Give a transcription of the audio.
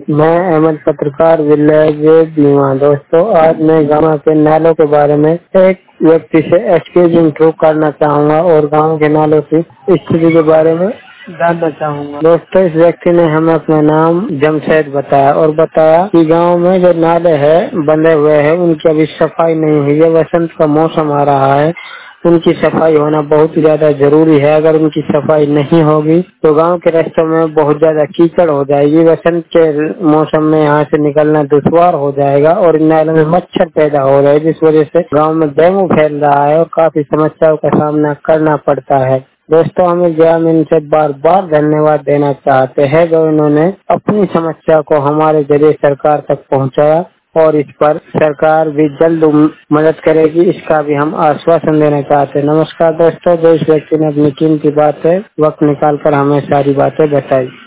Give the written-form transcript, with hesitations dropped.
मैं अहमद पत्रकार विलेज बीमा। दोस्तों, आज मैं गाँव के नालों के बारे में एक व्यक्ति से एक्सक्यूज इंट्रो करना चाहूँगा और गाँव के नालों की स्थिति के बारे में जानना चाहूँगा। दोस्तों, इस व्यक्ति ने हमें अपना नाम जमशेद बताया और बताया कि गांव में जो नाले हैं बंधे हुए हैं उनकी अभी सफाई नहीं हुई है। वसंत का मौसम आ रहा है, उनकी सफाई होना बहुत ही ज्यादा जरूरी है। अगर उनकी सफाई नहीं होगी तो गांव के रास्तों में बहुत ज्यादा कीचड़ हो जाएगी। वसंत के मौसम में यहाँ से निकलना दुश्वार हो जाएगा और नालों में मच्छर पैदा हो रहे हैं, जिस वजह से गांव में डेंगू फैल रहा है और काफी समस्याओं का सामना करना पड़ता है। दोस्तों, हमें ग्रामीण से बार बार धन्यवाद देना चाहते हैं जो इन्होंने अपनी समस्या को हमारे जरिए सरकार तक पहुंचाया और इस पर सरकार भी जल्द मदद करेगी, इसका भी हम आश्वासन देना चाहते हैं। नमस्कार दोस्तों, जो इस व्यक्ति ने अपनी कीमती बातें वक्त निकाल कर हमें सारी बातें बताई।